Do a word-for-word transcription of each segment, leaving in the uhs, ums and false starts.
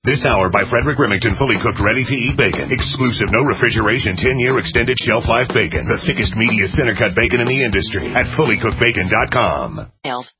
This hour by Frederick Remington, fully cooked, ready-to-eat bacon. Exclusive, no refrigeration, ten-year extended shelf life bacon. The thickest, meatiest, center-cut bacon in the industry at fully cooked bacon dot com.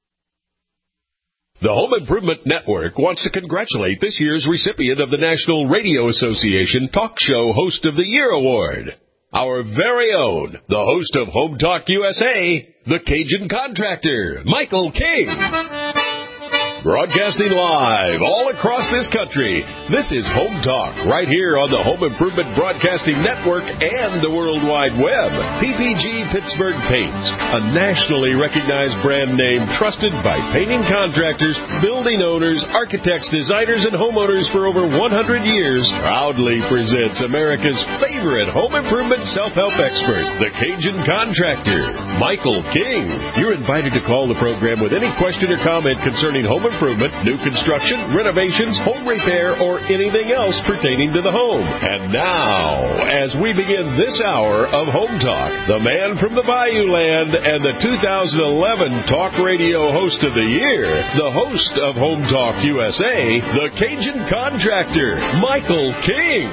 The Home Improvement Network wants to congratulate this year's recipient of the National Radio Association Talk Show Host of the Year Award. Our very own, the host of Home Talk U S A, the Cajun Contractor, Michael King. Broadcasting live all across this country, this is Home Talk, right here on the Home Improvement Broadcasting Network and the World Wide Web. P P G Pittsburgh Paints, a nationally recognized brand name trusted by painting contractors, building owners, architects, designers, and homeowners for over one hundred years, proudly presents America's favorite home improvement self-help expert, the Cajun Contractor, Michael King. You're invited to call the program with any question or comment concerning home improvement, new construction, renovations, home repair, or anything else pertaining to the home. And now, as we begin this hour of Home Talk, the man from the Bayou Land and the two thousand eleven Talk Radio Host of the Year, the host of Home Talk U S A, the Cajun Contractor, Michael King.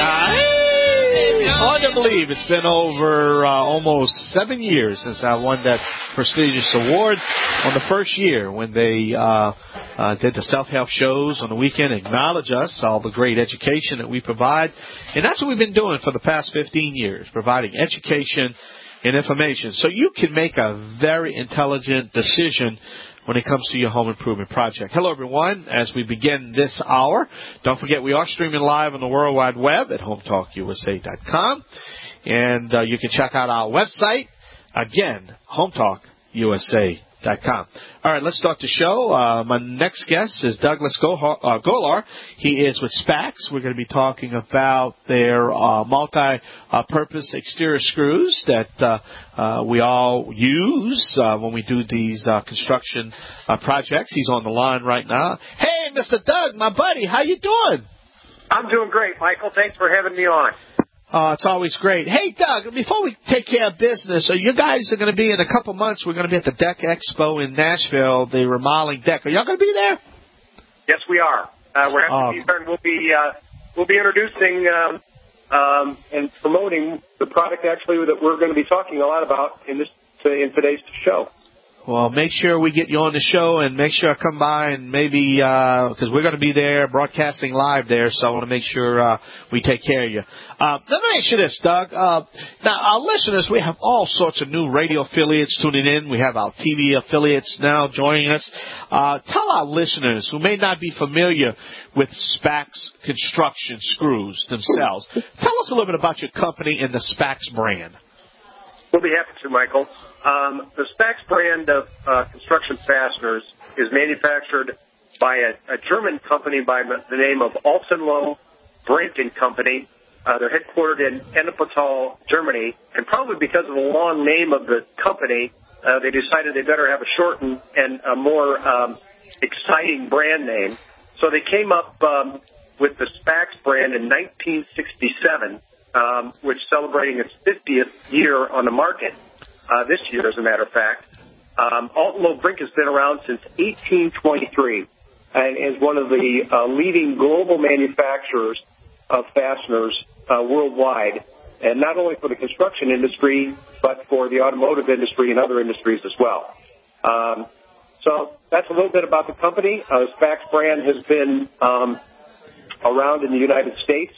Hard to believe it's been over uh, almost seven years since I won that prestigious award on the first year when they uh, uh, did the self-help shows on the weekend, acknowledge us, all the great education that we provide. And that's what we've been doing for the past fifteen years, providing education and information so you can make a very intelligent decision when it comes to your home improvement project. Hello, everyone. As we begin this hour, don't forget we are streaming live on the World Wide Web at home talk U S A dot com. And uh, you can check out our website, again, home talk U S A dot com. All right, let's start the show. Uh, my next guest is Douglas Golar. He is with SPAX. We're going to be talking about their uh, multi-purpose exterior screws that uh, uh, we all use uh, when we do these uh, construction uh, projects. He's on the line right now. Hey, Mister Doug, my buddy, how you doing? I'm doing great, Michael. Thanks for having me on. Uh, it's always great. Hey, Doug, before we take care of business, so you guys are going to be in a couple months, we're going to be at the Deck Expo in Nashville, the remodeling deck. Are y'all going to be there? Yes, we are. Uh, we're happy um, to be there, and we'll be, uh, we'll be introducing um, um, and promoting the product, actually, that we're going to be talking a lot about in, this, in today's show. Well, make sure we get you on the show and make sure I come by and maybe, because uh, we're going to be there broadcasting live there, so I want to make sure uh, we take care of you. Uh, let me ask you this, Doug. Uh, now, our listeners, we have all sorts of new radio affiliates tuning in. We have our T V affiliates now joining us. Uh, tell our listeners who may not be familiar with SPAX construction screws themselves, tell us a little bit about your company and the SPAX brand. We'll be happy to, Michael. Um, the SPAX brand of uh, construction fasteners is manufactured by a, a German company by the name of Altenloh Brink and Company. Uh, they're headquartered in Ennepetal, Germany, and probably because of the long name of the company, uh, they decided they better have a shortened and a more um, exciting brand name. So they came up um, with the SPAX brand in nineteen sixty-seven. Um, which is celebrating its fiftieth year on the market uh, this year, as a matter of fact. Um, Altenloh Brink has been around since eighteen twenty-three and is one of the uh, leading global manufacturers of fasteners uh, worldwide, and not only for the construction industry, but for the automotive industry and other industries as well. Um, so that's a little bit about the company. Uh, the SPAX brand has been um, around in the United States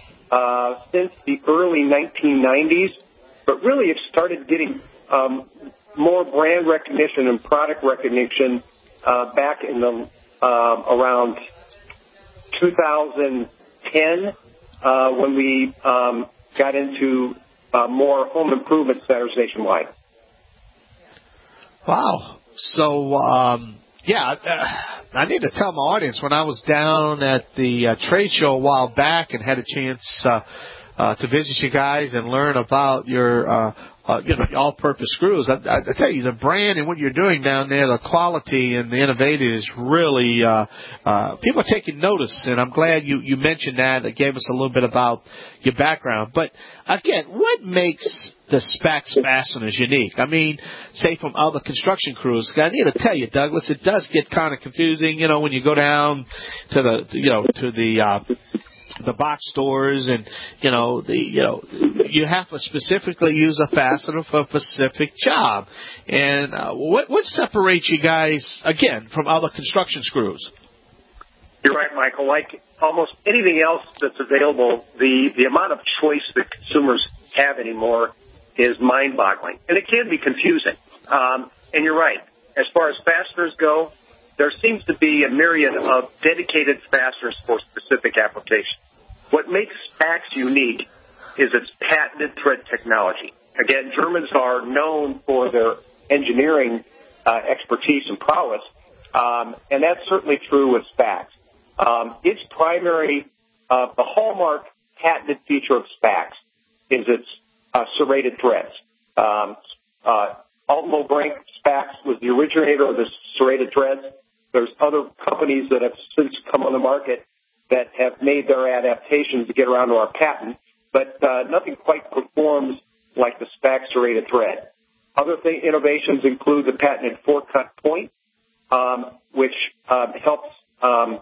Uh, since the early nineteen nineties, but really it started getting um, more brand recognition and product recognition uh, back in the uh, around two thousand ten uh, when we um, got into uh, more home improvement centers nationwide. Wow. So, um, yeah, uh, I need to tell my audience, when I was down at the uh, trade show a while back and had a chance uh, uh, to visit you guys and learn about your uh, uh, you know, all-purpose screws. I, I, I tell you, the brand and what you're doing down there, the quality and the innovative is really, uh, uh, people are taking notice, and I'm glad you, you mentioned that. It gave us a little bit about your background. But, again, what makes the Spax fasteners unique? I mean, say from other construction crews. I need to tell you, Douglas, it does get kind of confusing, you know, when you go down to the, you know, to the, uh, the box stores, and you know the you know you have to specifically use a fastener for a specific job. And uh, what what separates you guys again from other construction screws? You're right, Michael. Like almost anything else that's available, the the amount of choice that consumers have anymore is mind-boggling, and it can be confusing. Um, and you're right. As far as fasteners go, there seems to be a myriad of dedicated fasteners for specific applications. What makes Spax unique is its patented thread technology. Again, Germans are known for their engineering uh, expertise and prowess, um, and that's certainly true with Spax. Um, its primary, uh, the hallmark patented feature of Spax is its uh, serrated threads. Um, uh, Alton Lobranch Spax was the originator of the serrated threads. There's other companies that have since come on the market that have made their adaptations to get around to our patent, but uh, nothing quite performs like the Spax serrated thread. Other th- innovations include the patented four-cut point, um, which uh, helps um,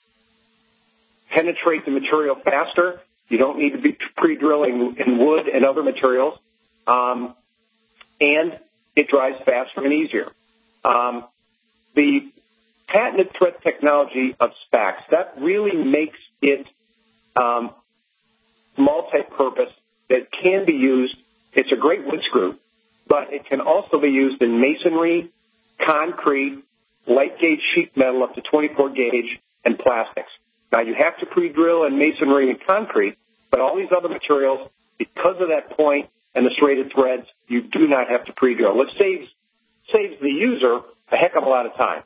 penetrate the material faster. You don't need to be pre-drilling in wood and other materials, um, and it dries faster and easier. Um, the patented thread technology of Spax, that really makes it um, multi-purpose. That can be used. It's a great wood screw, but it can also be used in masonry, concrete, light gauge sheet metal up to twenty-four gauge, and plastics. Now, you have to pre-drill in masonry and concrete, but all these other materials, because of that point and the serrated threads, you do not have to pre-drill. It saves, saves the user a heck of a lot of time.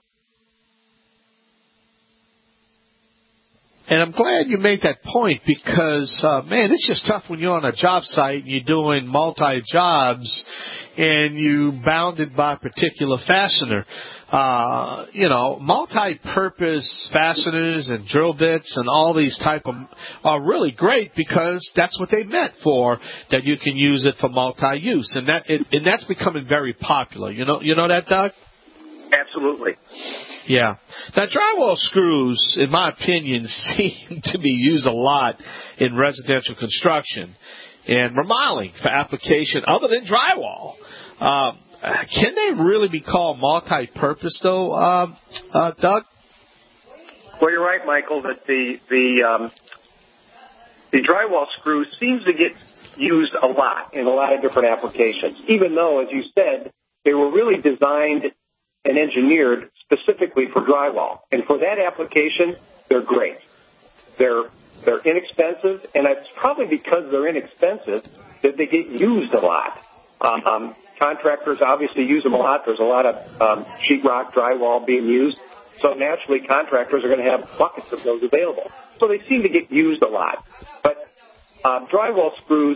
And I'm glad you made that point because, uh, man, it's just tough when you're on a job site and you're doing multi-jobs and you bounded by a particular fastener. Uh, you know, multi-purpose fasteners and drill bits and all these type of are really great because that's what they meant for, that you can use it for multi-use. And that it, and that's becoming very popular. You know, you know that, Doug? Absolutely. Yeah. Now, drywall screws, in my opinion, seem to be used a lot in residential construction and remodeling for application other than drywall. Um, can they really be called multi-purpose, though, um, uh, Doug? Well, you're right, Michael, that the the um, the drywall screw seems to get used a lot in a lot of different applications, even though, as you said, they were really designed and engineered specifically for drywall. And for that application, they're great. They're they're inexpensive, and it's probably because they're inexpensive that they get used a lot. Um, um, contractors obviously use them a lot. There's a lot of um, sheetrock drywall being used. So naturally, contractors are going to have buckets of those available. So they seem to get used a lot. But uh, drywall screws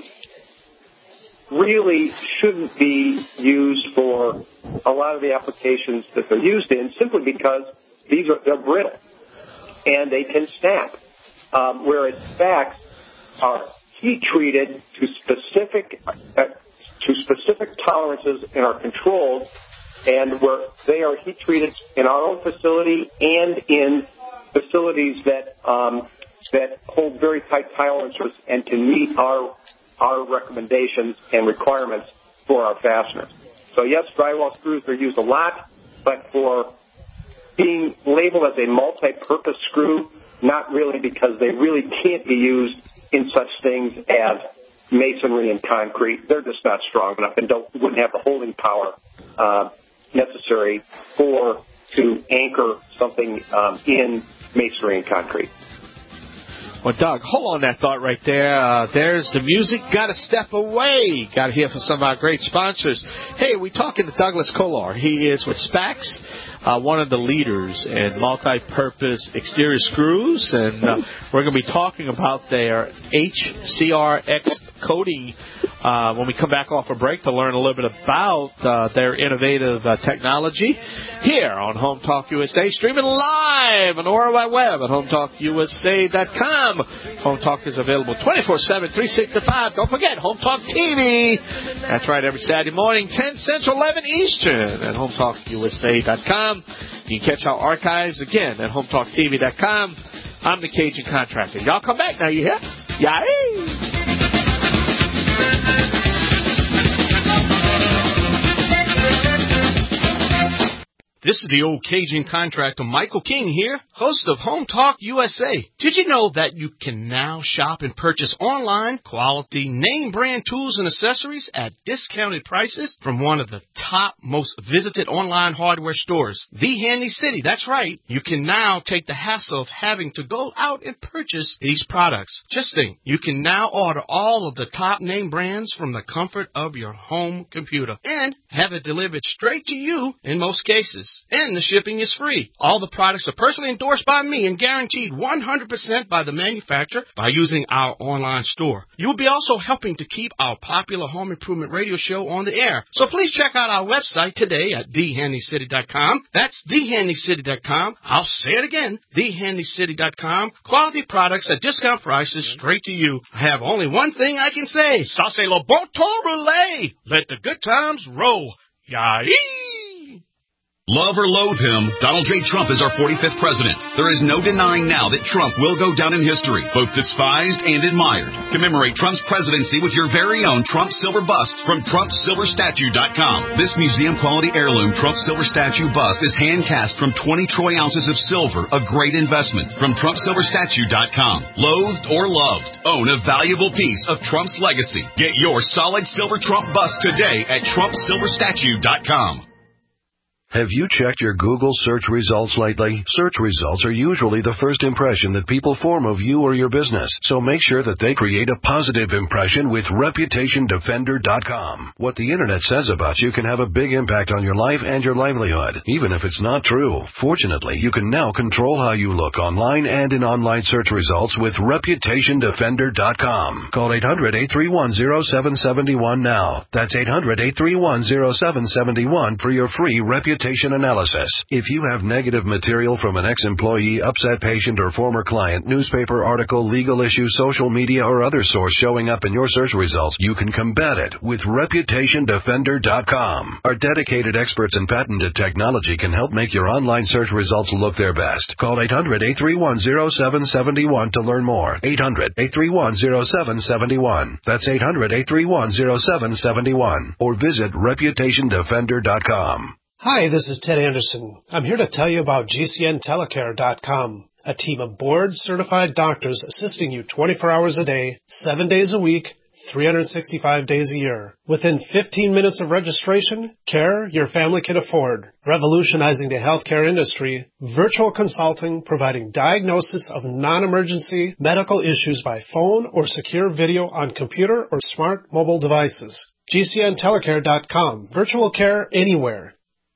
really shouldn't be used for a lot of the applications that they're used in, simply because these are they're brittle and they can snap. Um, whereas Spax are heat treated to specific uh, to specific tolerances and are controlled, and where they are heat treated in our own facility and in facilities that um, that hold very tight tolerances and can meet our our recommendations and requirements for our fasteners. So yes, drywall screws are used a lot, but for being labeled as a multi-purpose screw, not really, because they really can't be used in such things as masonry and concrete. They're just not strong enough and don't wouldn't have the holding power uh, necessary for to anchor something um, in masonry and concrete. Well, Doug, hold on that thought right there. Uh, there's the music. Got to step away. Got to hear from some of our great sponsors. Hey, we're talking to Douglas Kolar. He is with Spax, uh, one of the leaders in multi-purpose exterior screws, and uh, we're going to be talking about their H C R X coating uh, when we come back off a break to learn a little bit about uh, their innovative uh, technology here on Home Talk U S A, streaming live on the World Wide Web at home talk u s a dot com. Home Talk is available twenty-four seven, three sixty-five. Don't forget, Home Talk T V. That's right, every Saturday morning, ten Central, eleven Eastern at home talk u s a dot com. You can catch our archives again at home talk t v dot com. I'm the Cajun Contractor. Y'all come back now, you hear? Yay! This is the old Cajun Contractor, Michael King here, host of Home Talk U S A. Did you know that you can now shop and purchase online quality name brand tools and accessories at discounted prices from one of the top most visited online hardware stores, The Handy City? That's right. You can now take the hassle of having to go out and purchase these products. Just think, you can now order all of the top name brands from the comfort of your home computer and have it delivered straight to you in most cases. And the shipping is free. All the products are personally endorsed by me and guaranteed one hundred percent by the manufacturer by using our online store. You will be also helping to keep our popular home improvement radio show on the air. So please check out our website today at the handy city dot com. That's the handy city dot com. I'll say it again, the handy city dot com. Quality products at discount prices straight to you. I have only one thing I can say. Ça c'est le bon temps relais. Let the good times roll. Yay! Love or loathe him, Donald J. Trump is our forty-fifth president. There is no denying now that Trump will go down in history, both despised and admired. Commemorate Trump's presidency with your very own Trump Silver Bust from Trump Silver Statue dot com. This museum-quality heirloom Trump Silver Statue Bust is hand-cast from twenty troy ounces of silver, a great investment. From Trump Silver Statue dot com. Loathed or loved, own a valuable piece of Trump's legacy. Get your solid silver Trump bust today at Trump Silver Statue dot com. Have you checked your Google search results lately? Search results are usually the first impression that people form of you or your business, so make sure that they create a positive impression with Reputation Defender dot com. What the Internet says about you can have a big impact on your life and your livelihood, even if it's not true. Fortunately, you can now control how you look online and in online search results with Reputation Defender dot com. Call eight hundred, eight three one, zero seven seven one now. That's eight hundred, eight three one, zero seven seven one for your free Reputation analysis. If you have negative material from an ex-employee, upset patient, or former client, newspaper article, legal issue, social media, or other source showing up in your search results, you can combat it with Reputation Defender dot com. Our dedicated experts in patented technology can help make your online search results look their best. Call eight hundred, eight three one, zero seven seven one to learn more. eight hundred, eight three one, zero seven seven one. That's eight hundred, eight three one, zero seven seven one. Or visit Reputation Defender dot com. Hi, this is Ted Anderson. I'm here to tell you about G C N telecare dot com, a team of board-certified doctors assisting you twenty-four hours a day, seven days a week, three hundred sixty-five days a year. Within fifteen minutes of registration, care your family can afford. Revolutionizing the healthcare industry, virtual consulting providing diagnosis of non-emergency medical issues by phone or secure video on computer or smart mobile devices. G C N telecare dot com. Virtual care anywhere.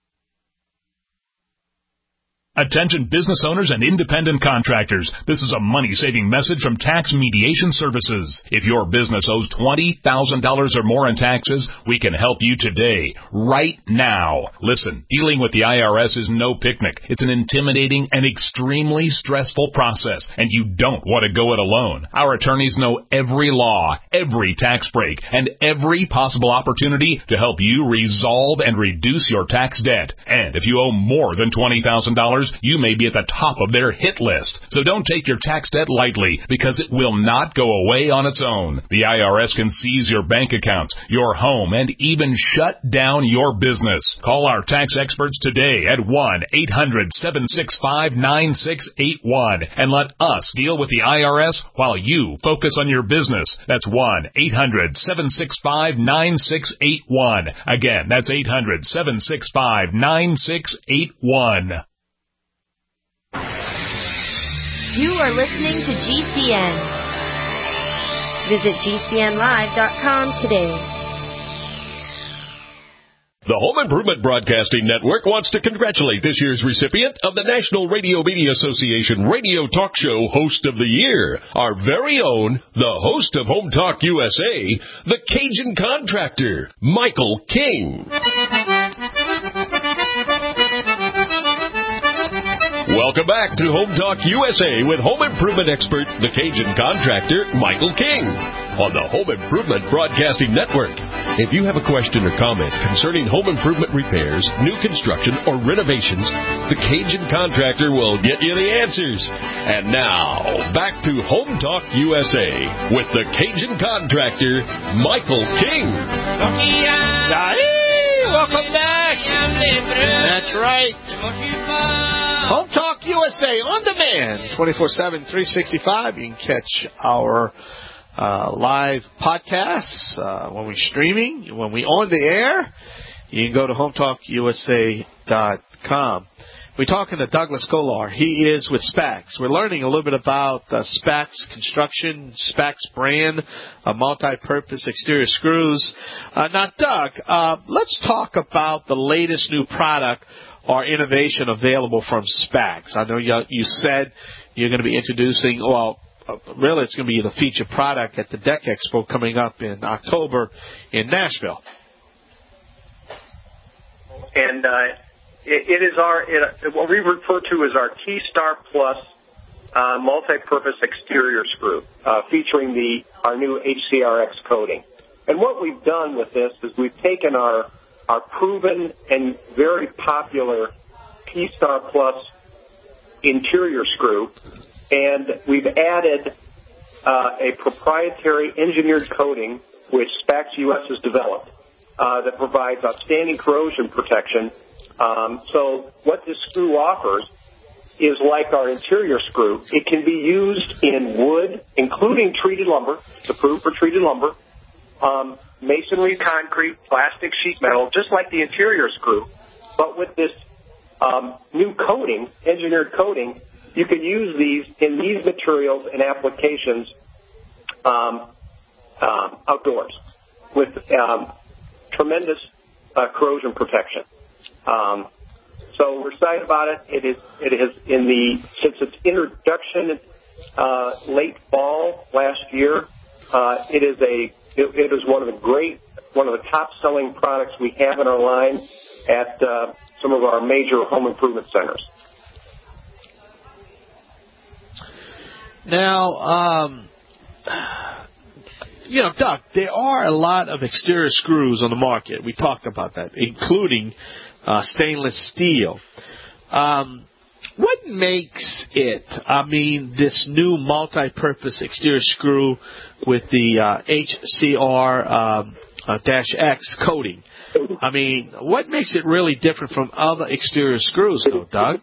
Attention business owners and independent contractors. This is a money-saving message from Tax Mediation Services. If your business owes twenty thousand dollars or more in taxes, we can help you today, right now. Listen, dealing with the I R S is no picnic. It's an intimidating and extremely stressful process, and you don't want to go it alone. Our attorneys know every law, every tax break, and every possible opportunity to help you resolve and reduce your tax debt. And if you owe more than twenty thousand dollars, you may be at the top of their hit list. So don't take your tax debt lightly, because it will not go away on its own. The I R S can seize your bank accounts, your home, and even shut down your business. Call our tax experts today at one eight hundred, seven six five, nine six eight one and let us deal with the I R S while you focus on your business. That's one eight hundred, seven six five, nine six eight one. Again, that's eight hundred, seven six five, nine six eight one. You are listening to G C N. Visit G C N live dot com today. The Home Improvement Broadcasting Network wants to congratulate this year's recipient of the National Radio Media Association Radio Talk Show Host of the Year, our very own, the host of Home Talk U S A, the Cajun Contractor, Michael King. Welcome back to Home Talk U S A with home improvement expert, the Cajun Contractor, Michael King, on the Home Improvement Broadcasting Network. If you have a question or comment concerning home improvement repairs, new construction, or renovations, the Cajun Contractor will get you the answers. And now, back to Home Talk U S A with the Cajun Contractor, Michael King. Welcome back. That's right. Home Talk U S A on demand, twenty-four seven, three sixty-five. You can catch our uh, live podcasts uh, when we're streaming, when we're on the air. You can go to home talk U S A dot com. We're talking to Douglas Kolar. He is with SPAX. We're learning a little bit about uh, SPAX Construction, SPAX brand, uh, multi-purpose exterior screws. Uh, now, Doug, uh, let's talk about the latest new product or innovation available from SPAX. I know you, you said you're going to be introducing, well, uh, really it's going to be the featured product at the Deck Expo coming up in October in Nashville. And uh, it, it is our, it, what we refer to as our T-Star Plus uh, multi-purpose exterior screw, uh, featuring the our new H C R X coating. And what we've done with this is we've taken our our proven and very popular T-Star Plus interior screw, and we've added uh, a proprietary engineered coating which SPAX U S has developed uh, that provides outstanding corrosion protection. Um, so what this screw offers is like our interior screw. It can be used in wood, including treated lumber, it's approved for treated lumber, um, masonry, concrete, plastic, sheet metal, just like the interior screw. But with this um, new coating, engineered coating, you can use these in these materials and applications um, um, outdoors with um, tremendous uh, corrosion protection. Um, so we're excited about it. It is it is in the since its introduction uh, late fall last year. Uh, it is a It, it is one of the great, one of the top-selling products we have in our line at uh, some of our major home improvement centers. Now, um, you know, Doug, there are a lot of exterior screws on the market. We talked about that, including uh, stainless steel. Um, what makes it, I mean, this new multi-purpose exterior screw with the uh, H C R um, uh, dash X coating? I mean, what makes it really different from other exterior screws, though, Doug?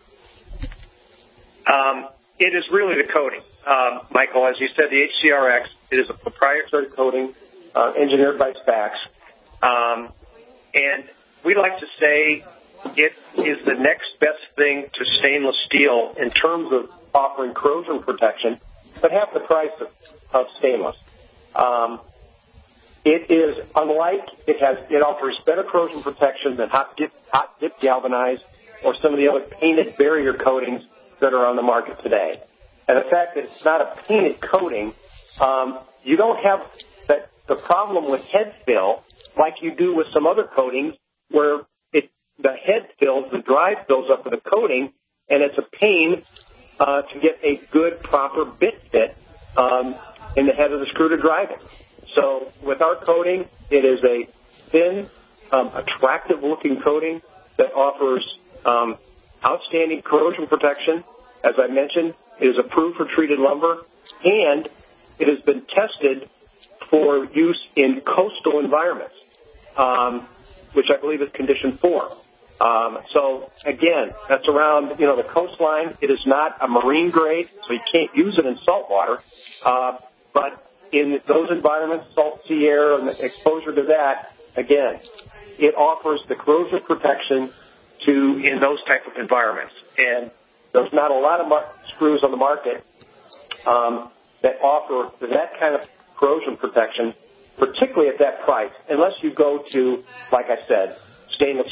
Um, it is really the coating. Um, Michael, as you said, the H C R X, it is a proprietary coating uh, engineered by SPAX. Um, and we like to say it is the next best thing to stainless steel in terms of offering corrosion protection, but half the price of, of stainless. Um, it is unlike, it has, it offers better corrosion protection than hot dip, hot dip galvanized or some of the other painted barrier coatings that are on the market today. And the fact that it's not a painted coating, um, you don't have that, the problem with head fill like you do with some other coatings where it, the head fills, the drive fills up with a coating, and it's a pain uh, to get a good, proper bit fit um, in the head of the screw to drive it. So with our coating, it is a thin, um, attractive-looking coating that offers um, outstanding corrosion protection. As I mentioned, it is approved for treated lumber, and it has been tested for use in coastal environments, um, which I believe is condition four. Um, so, again, that's around, you know, the coastline. It is not a marine grade, so you can't use it in salt water. Uh, but in those environments, salt sea air and the exposure to that, again, it offers the corrosion protection to in those type of environments. And there's not a lot of mar- screws on the market um, that offer that kind of corrosion protection, particularly at that price, unless you go to, like I said, stainless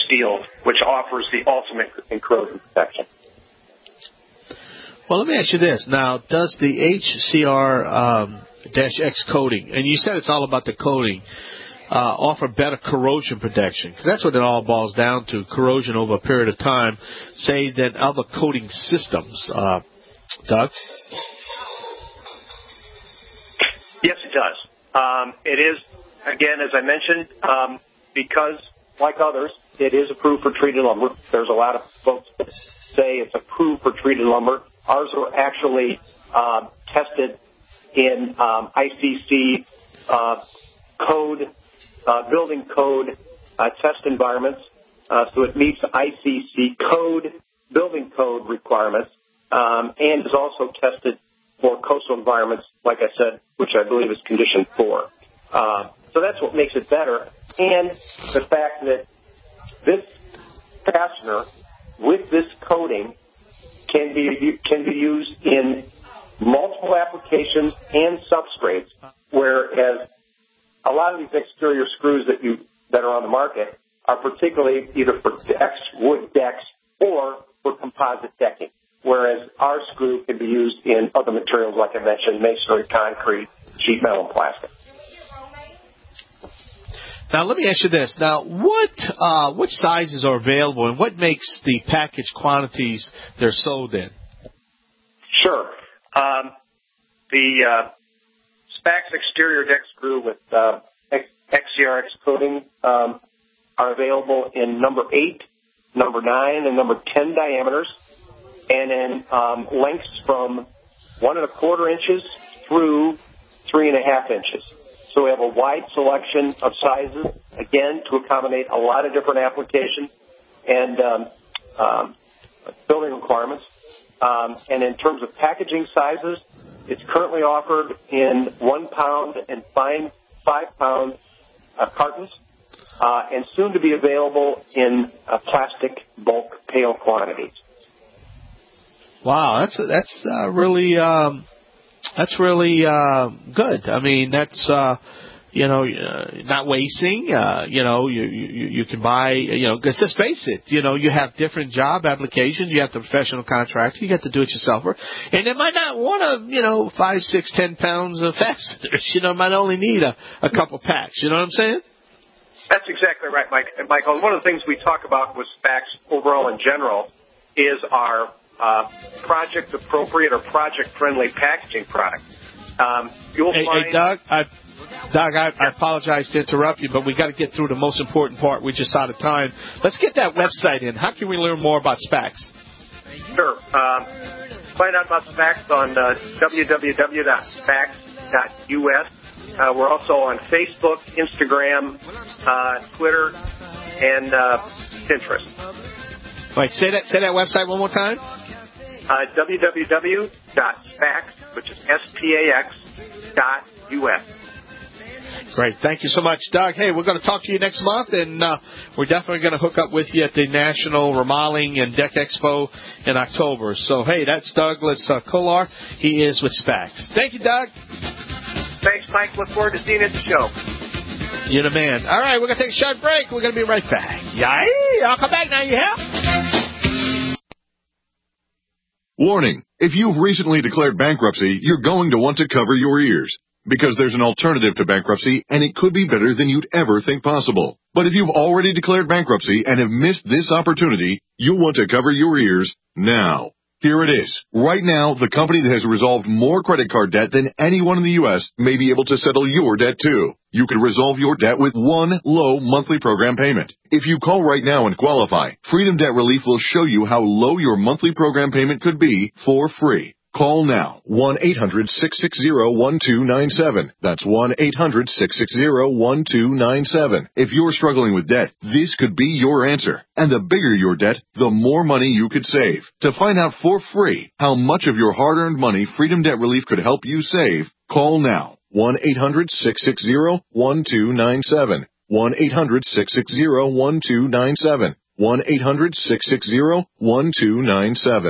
steel, which offers the ultimate in corrosion protection. Well, let me ask you this. Now, does the H C R um, X coating, and you said it's all about the coating, uh, offer better corrosion protection? Because that's what it all boils down to, corrosion over a period of time, say, than other coating systems. Uh, Doug? Yes, it does. Um, it is, again, as I mentioned, um, because, like others, it is approved for treated lumber. There's a lot of folks that say it's approved for treated lumber. Ours are actually uh, tested in um, I C C uh, code, uh, building code uh, test environments, uh, so it meets I C C code, building code requirements, um, and is also tested for coastal environments, like I said, which I believe is condition four. Uh, so that's what makes it better, and the fact that this fastener with this coating can be can be used in multiple applications and substrates, whereas a lot of these exterior screws that you that are on the market are particularly either for decks, wood decks, or for composite decking, whereas our screw can be used in other materials, like I mentioned, masonry, concrete, sheet metal, and plastic. Now, let me ask you this. Now, what uh, what sizes are available, and what makes the package quantities they're sold in? Sure. Um, the uh, SPAX exterior deck screw with uh, X C R X coating um, are available in number eight, number nine, and number ten diameters, and in um, lengths from one and a quarter inches through three and a half inches. So we have a wide selection of sizes, again, to accommodate a lot of different applications and um, um, building requirements. Um, and in terms of packaging sizes, it's currently offered in one pound and fine five pound uh, cartons, uh, and soon to be available in uh, plastic bulk pail quantities. Wow, that's that's uh, really. Um That's really uh, good. I mean, that's, uh, you know, uh, not wasting. Uh, you know, you, you you can buy, you know, because let's face it, you know, you have different job applications. You have the professional contractor. You got the do-it-yourselfer. And they might not want to, you know, five, six, ten pounds of fasteners. You know, might only need a, a couple packs. You know what I'm saying? That's exactly right, Mike. Michael, one of the things we talk about with SPAX overall in general is our Uh, project-appropriate or project-friendly packaging product. Um, you'll hey, find... hey, Doug, I, Doug, I, I apologize to interrupt you, but we got to get through the most important part. We're just out of time. Let's get that website in. How can we learn more about SPAX? Sure. Um, find out about SPAX on uh, w w w dot spax dot u s. Uh, we're also on Facebook, Instagram, uh, Twitter, and uh, Pinterest. Wait, say that say that website one more time. Uh, w w w dot spax, which is S P A X, dot U S. Great. Thank you so much, Doug. Hey, we're going to talk to you next month, and uh, we're definitely going to hook up with you at the National Remodeling and Deck Expo in October. So, hey, that's Douglas uh, Kolar. He is with SPAX. Thank you, Doug. Thanks, Mike. Look forward to seeing you at the show. You're the man. All right, we're going to take a short break. We're going to be right back. Yay! I'll come back now, you hear? Warning. If you've recently declared bankruptcy, you're going to want to cover your ears, because there's an alternative to bankruptcy, and it could be better than you'd ever think possible. But if you've already declared bankruptcy and have missed this opportunity, you'll want to cover your ears now. Here it is. Right now, the company that has resolved more credit card debt than anyone in the U S may be able to settle your debt too. You can resolve your debt with one low monthly program payment. If you call right now and qualify, Freedom Debt Relief will show you how low your monthly program payment could be for free. Call now, one eight hundred six six zero one two nine seven. That's one eight hundred six six zero one two nine seven. If you're struggling with debt, this could be your answer. And the bigger your debt, the more money you could save. To find out for free how much of your hard-earned money Freedom Debt Relief could help you save, call now, one eight hundred six six zero one two nine seven. one eight hundred six six zero one two nine seven. one eight hundred six six zero one two nine seven.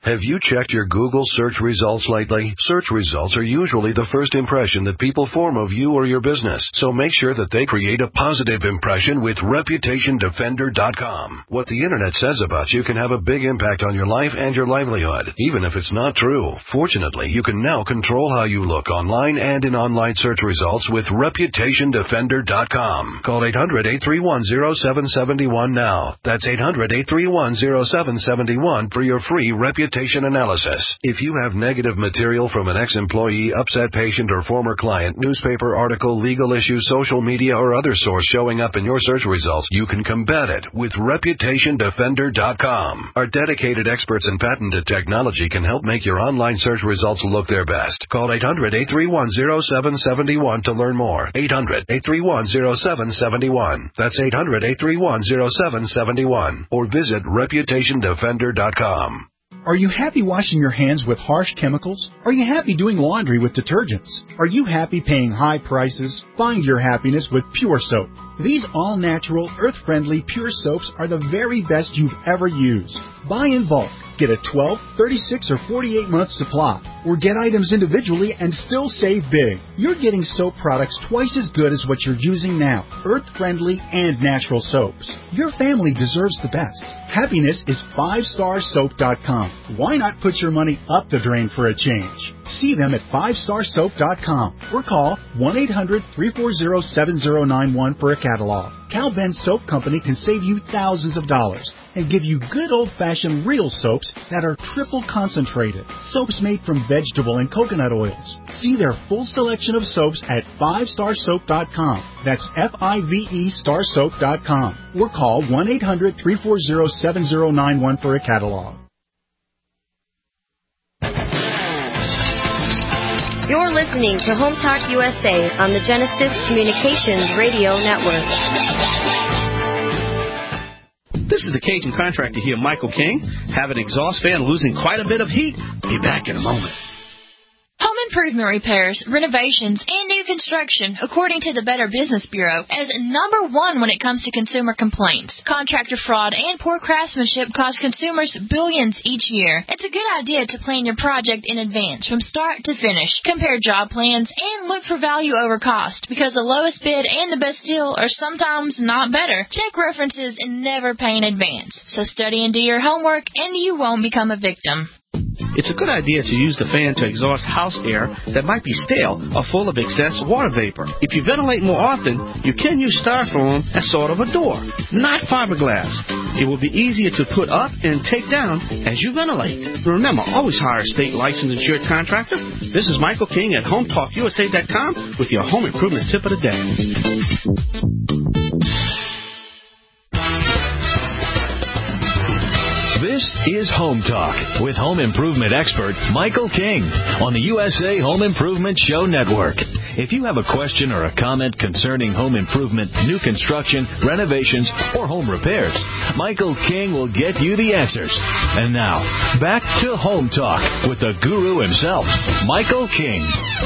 Have you checked your Google search results lately? Search results are usually the first impression that people form of you or your business, so make sure that they create a positive impression with Reputation Defender dot com. What the Internet says about you can have a big impact on your life and your livelihood, even if it's not true. Fortunately, you can now control how you look online and in online search results with Reputation Defender dot com. Call eight hundred, eight three one, zero seven seven one now. That's eight hundred, eight three one, zero seven seven one for your free reputation analysis. If you have negative material from an ex-employee, upset patient, or former client, newspaper article, legal issue, social media, or other source showing up in your search results, you can combat it with Reputation Defender dot com. Our dedicated experts in patented technology can help make your online search results look their best. Call eight hundred, eight three one, zero seven seven one to learn more. eight hundred, eight three one, zero seven seven one. That's eight hundred, eight three one, zero seven seven one. Or visit Reputation Defender dot com. Are you happy washing your hands with harsh chemicals? Are you happy doing laundry with detergents? Are you happy paying high prices? Find your happiness with Pure Soap. These all-natural, earth-friendly Pure Soaps are the very best you've ever used. Buy in bulk. Get a twelve, thirty-six, or forty-eight month supply. Or get items individually and still save big. You're getting soap products twice as good as what you're using now. Earth-friendly and natural soaps. Your family deserves the best. Happiness is five star soap dot com. Why not put your money up the drain for a change? See them at five star soap dot com or call one eight hundred, three four zero, seven zero nine one for a catalog. Cal Ben Soap Company can save you thousands of dollars and give you good old-fashioned real soaps that are triple concentrated. Soaps made from vegetable and coconut oils. See their full selection of soaps at five star soap dot com. That's F I V E star soap dot com. Or call one eight hundred, three four zero, seven zero nine one for a catalog. You're listening to Home Talk U S A on the Genesis Communications Radio Network. This is the Cajun contractor here, Michael King. Have an exhaust fan losing quite a bit of heat? Be back in a moment. Home improvement repairs, renovations, and new construction, according to the Better Business Bureau, is number one when it comes to consumer complaints. Contractor fraud and poor craftsmanship cost consumers billions each year. It's a good idea to plan your project in advance from start to finish. Compare job plans and look for value over cost, because the lowest bid and the best deal are sometimes not better. Check references and never pay in advance. So study and do your homework, and you won't become a victim. It's a good idea to use the fan to exhaust house air that might be stale or full of excess water vapor. If you ventilate more often, you can use styrofoam as sort of a door, not fiberglass. It will be easier to put up and take down as you ventilate. Remember, always hire a state licensed insured contractor. This is Michael King at Home Talk U S A dot com with your home improvement tip of the day. This is Home Talk with home improvement expert Michael King on the U S A Home Improvement Show Network. If you have a question or a comment concerning home improvement, new construction, renovations, or home repairs, Michael King will get you the answers. And now, back to Home Talk with the guru himself, Michael King.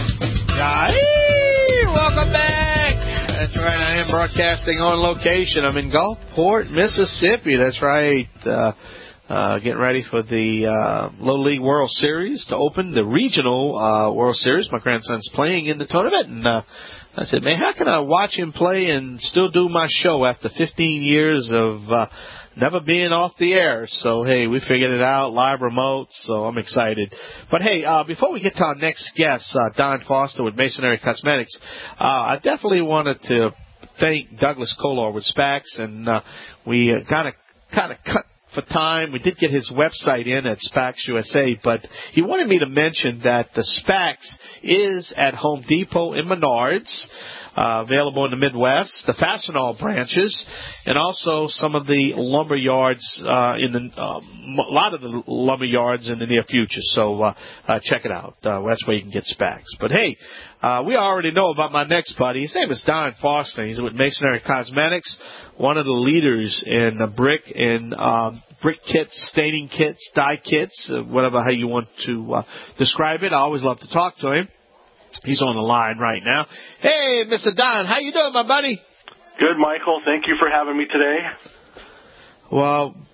Hey, welcome back. That's right. I am broadcasting on location. I'm in Gulfport, Mississippi. That's right. Uh, Uh, getting ready for the uh, Little League World Series to open the regional uh, World Series. My grandson's playing in the tournament, and uh, I said, man, how can I watch him play and still do my show after fifteen years of uh, never being off the air? So, hey, we figured it out, live remote, so I'm excited. But, hey, uh, before we get to our next guest, uh, Don Foster with Masonry Cosmetics, uh, I definitely wanted to thank Douglas Kolar with SPAX, and uh, we uh, got to kind of cut for time. We did get his website in at SPAX U S A, but he wanted me to mention that the SPAX is at Home Depot and Menards, uh, available in the Midwest, the Fastenal branches, and also some of the lumber yards, uh, in the, um, a lot of the lumber yards in the near future. So, uh, uh check it out. Uh, that's where you can get SPAX. But hey, uh, we already know about my next buddy. His name is Don Foster. He's with Masonry Cosmetics, one of the leaders in uh, brick and, um, brick kits, staining kits, dye kits, uh, whatever how you want to uh, describe it. I always love to talk to him. He's on the line right now. Hey, Mister Don, how you doing, my buddy? Good, Michael. Thank you for having me today. Well,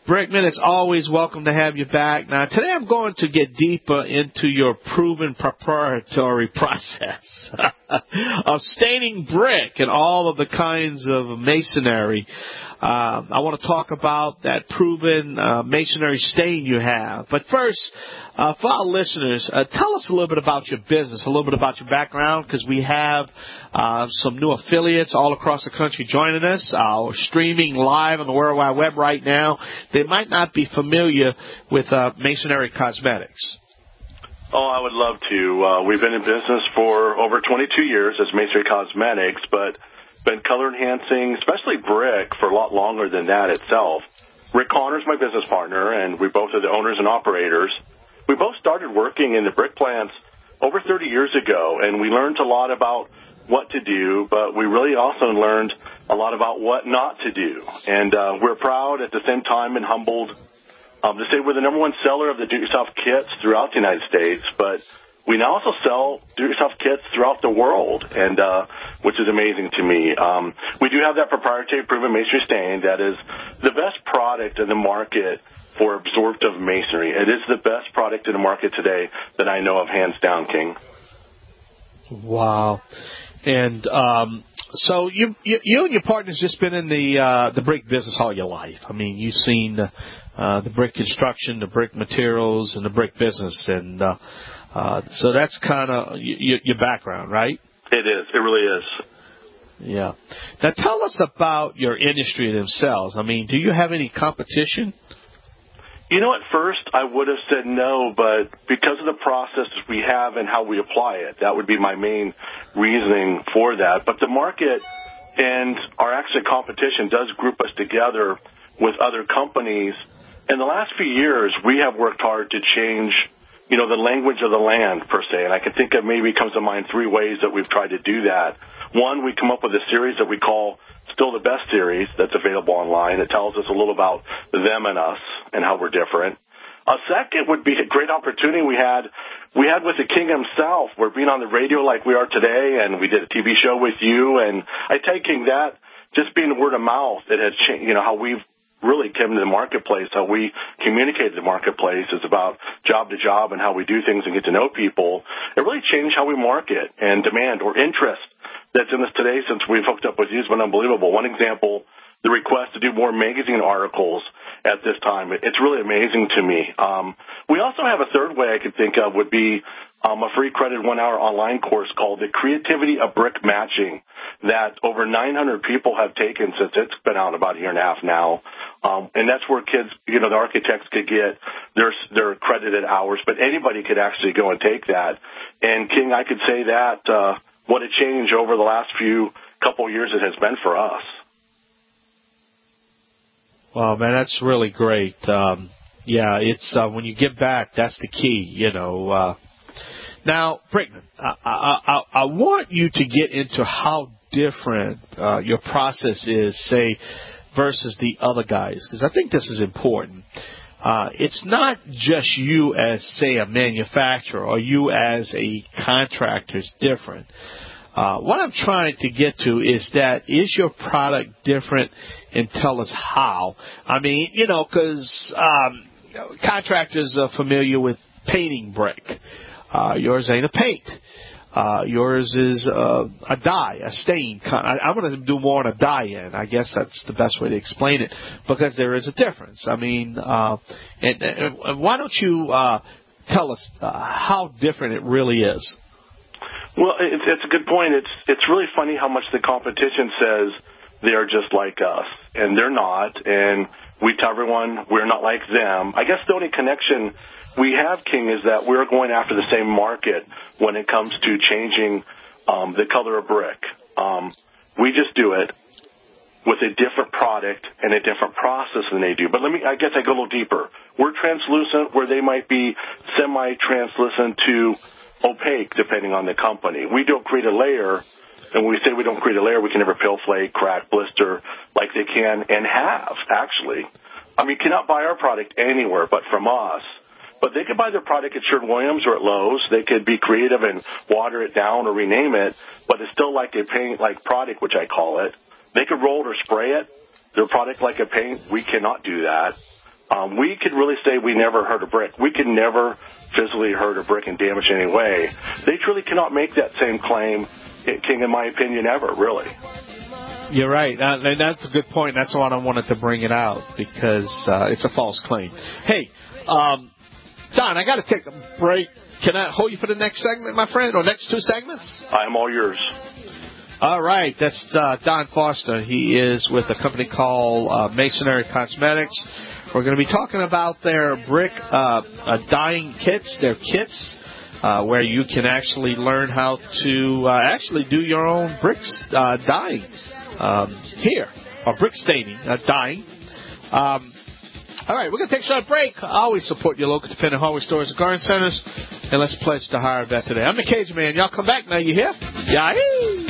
Brickman, it's always welcome to have you back. Now, today I'm going to get deeper into your proven proprietary process of staining brick and all of the kinds of masonry. Um, I want to talk about that proven uh, masonry stain you have. But first, uh, for our listeners, uh, tell us a little bit about your business, a little bit about your background, because we have uh, some new affiliates all across the country joining us. Uh, we're streaming live on the World Wide Web right now. They might not be familiar with uh, Masonry Cosmetics. Oh, I would love to. Uh, we've been in business for over twenty-two years as Masonry Cosmetics, but been color enhancing, especially brick, for a lot longer than that itself. Rick Connor's my business partner, and we both are the owners and operators. We both started working in the brick plants over thirty years ago, and we learned a lot about what to do, but we really also learned a lot about what not to do. And uh, we're proud at the same time and humbled um, to say we're the number one seller of the do-it-yourself kits throughout the United States, but we now also sell do-it-yourself kits throughout the world, and uh, which is amazing to me. Um, we do have that proprietary proven masonry stain that is the best product in the market for absorptive masonry. It is the best product in the market today that I know of, hands down, King. Wow. And um, so you, you you and your partner's just been in the uh, the brick business all your life. I mean, you've seen the, uh, the brick construction, the brick materials, and the brick business, and uh, uh, so that's kind of y- your background, right? It is. It really is. Yeah. Now tell us about your industry themselves. I mean, do you have any competition? You know, at first I would have said no, but because of the process we have and how we apply it, that would be my main reasoning for that. But the market and our actual competition does group us together with other companies. In the last few years, we have worked hard to change, you know, the language of the land, per se. And I can think of maybe comes to mind three ways that we've tried to do that. One, we come up with a series that we call Still the Best series that's available online. It tells us a little about them and us and how we're different. A second would be a great opportunity we had we had with the King himself. We're being on the radio like we are today, and we did a T V show with you. And I tell you, King, that just being word of mouth, it has changed, you know, how we've really came to the marketplace, how we communicate to the marketplace is about job to job and how we do things and get to know people. It really changed how we market and demand or interest that's in this today since we've hooked up with you has been unbelievable. One example, the request to do more magazine articles at this time. It's really amazing to me. Um, we also have a third way I could think of would be um, a free credit one-hour online course called The Creativity of Brick Matching that over nine hundred people have taken since it's been out about a year and a half now. Um, and that's where kids, you know, the architects could get their, their credited hours, but anybody could actually go and take that. And, King, I could say that uh, what a change over the last few couple of years it has been for us. Well, man, that's really great. Um, yeah, it's uh, when you give back, that's the key, you know. Uh, now, Brickman, I, I, I, I want you to get into how different uh, your process is, say, versus the other guys, because I think this is important. Uh, it's not just you as, say, a manufacturer or you as a contractor is different. Uh, what I'm trying to get to is that is your product different, and tell us how. I mean, you know, because um, contractors are familiar with painting brick. Uh, yours ain't a paint. Uh, yours is uh, a dye, a stain. I, I'm going to do more on a dye end. I guess that's the best way to explain it because there is a difference. I mean, uh, and, and why don't you uh, tell us uh, how different it really is? Well, it's, it's a good point. It's it's really funny how much the competition says they are just like us, and they're not. And we tell everyone we're not like them. I guess the only connection we have, King, is that we're going after the same market when it comes to changing um, the color of brick. Um, we just do it with a different product and a different process than they do. But let me, I guess I go a little deeper. We're translucent where they might be semi-translucent to opaque, depending on the company. We don't create a layer, and when we say we don't create a layer, we can never peel flake, crack, blister like they can and have, actually. I mean, you cannot buy our product anywhere but from us. But they could buy their product at Sherwin-Williams or at Lowe's. They could be creative and water it down or rename it, but it's still like a paint-like product, which I call it. They could roll it or spray it, their product like a paint. We cannot do that. Um, we could really say we never hurt a brick. We could never physically hurt a brick and damage it in any way. They truly cannot make that same claim, King, in my opinion, ever, really. You're right, uh, and that's a good point. That's why I wanted to bring it out, because uh, it's a false claim. Hey, um, Don, I got to take a break. Can I hold you for the next segment, my friend, or next two segments? I'm all yours. All right, that's uh, Don Foster. He is with a company called uh, Masonry Cosmetics. We're going to be talking about their brick uh, uh, dyeing kits, their kits, uh, where you can actually learn how to uh, actually do your own bricks uh, dyeing um, here, or brick staining, uh, dyeing. Um, all right, we're going to take a short break. I always support your local independent hardware stores and garden centers, and let's pledge to hire a vet today. I'm the Cajun Man. Y'all come back now. You hear? Yahoo!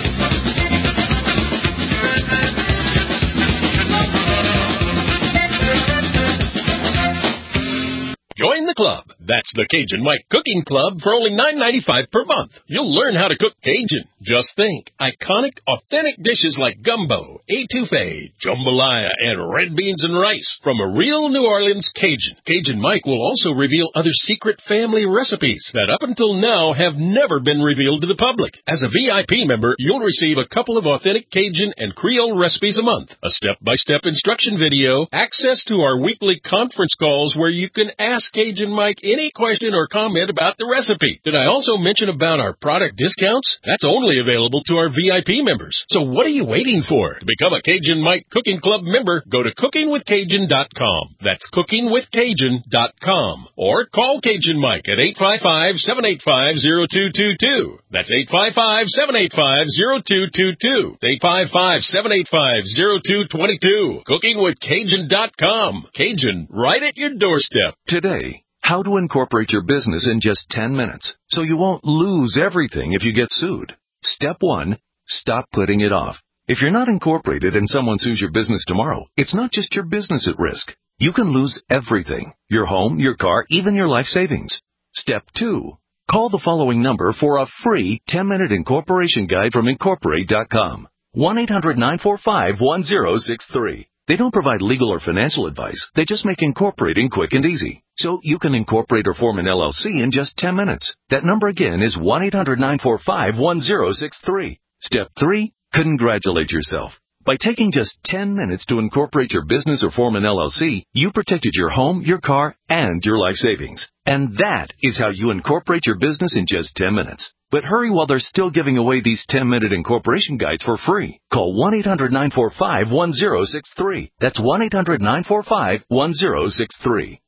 Join the club. That's the Cajun Mike Cooking Club for only nine ninety-five per month. You'll learn how to cook Cajun. Just think, iconic, authentic dishes like gumbo, etouffee, jambalaya, and red beans and rice from a real New Orleans Cajun. Cajun Mike will also reveal other secret family recipes that up until now have never been revealed to the public. As a V I P member, you'll receive a couple of authentic Cajun and Creole recipes a month, a step-by-step instruction video, access to our weekly conference calls where you can ask Cajun Mike any question or comment about the recipe. Did I also mention about our product discounts? That's only available to our V I P members. So what are you waiting for? To become a Cajun Mike Cooking Club member, go to cooking with cajun dot com. That's cooking with cajun dot com. Or call Cajun Mike at eight five five, seven eight five, zero two two two. That's eight five five, seven eight five, zero two two two. eight five five, seven eight five, zero two two two. cooking with cajun dot com. Cajun, right at your doorstep. Today, how to incorporate your business in just ten minutes so you won't lose everything if you get sued. Step one, stop putting it off. If you're not incorporated and someone sues your business tomorrow, it's not just your business at risk. You can lose everything, your home, your car, even your life savings. Step two, call the following number for a free ten-minute incorporation guide from incorporate dot com. one eight hundred, nine four five, one zero six three. They don't provide legal or financial advice. They just make incorporating quick and easy. So you can incorporate or form an L L C in just ten minutes. That number again is one eight hundred, nine four five, one zero six three. Step three, congratulate yourself. By taking just ten minutes to incorporate your business or form an L L C, you protected your home, your car, and your life savings. And that is how you incorporate your business in just ten minutes. But hurry while they're still giving away these ten-minute incorporation guides for free. Call one eight hundred, nine four five, one zero six three. That's one eight hundred, nine four five, one zero six three.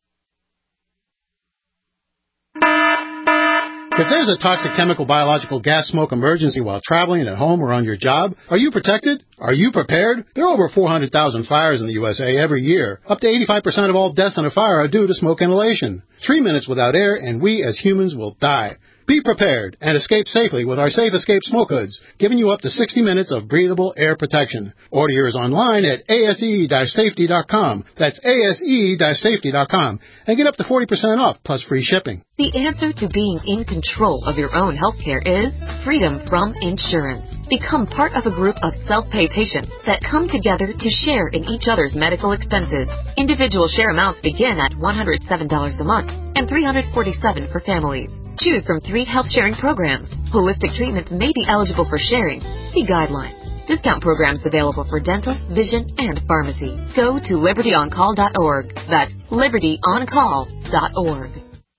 If there's a toxic chemical, biological, gas, smoke emergency while traveling, at home, or on your job, are you protected? Are you prepared? There are over four hundred thousand fires in the U S A every year. Up to eighty-five percent of all deaths in a fire are due to smoke inhalation. Three minutes without air, and we as humans will die. Be prepared and escape safely with our Safe Escape Smoke Hoods, giving you up to sixty minutes of breathable air protection. Order yours online at A S E safety dot com. That's A S E safety dot com. And get up to forty percent off, plus free shipping. The answer to being in control of your own health care is freedom from insurance. Become part of a group of self-pay patients that come together to share in each other's medical expenses. Individual share amounts begin at one hundred seven dollars a month and three hundred forty-seven dollars for families. Choose from three health-sharing programs. Holistic treatments may be eligible for sharing. See guidelines. Discount programs available for dental, vision, and pharmacy. Go to liberty on call dot org. That's liberty on call dot org.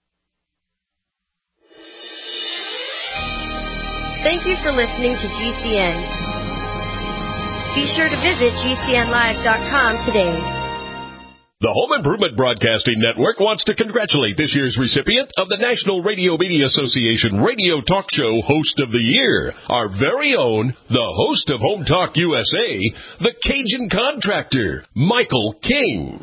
Thank you for listening to G C N. Be sure to visit G C N live dot com today. The Home Improvement Broadcasting Network wants to congratulate this year's recipient of the National Radio Media Association Radio Talk Show Host of the Year, our very own, the host of Home Talk U S A, the Cajun Contractor, Michael King.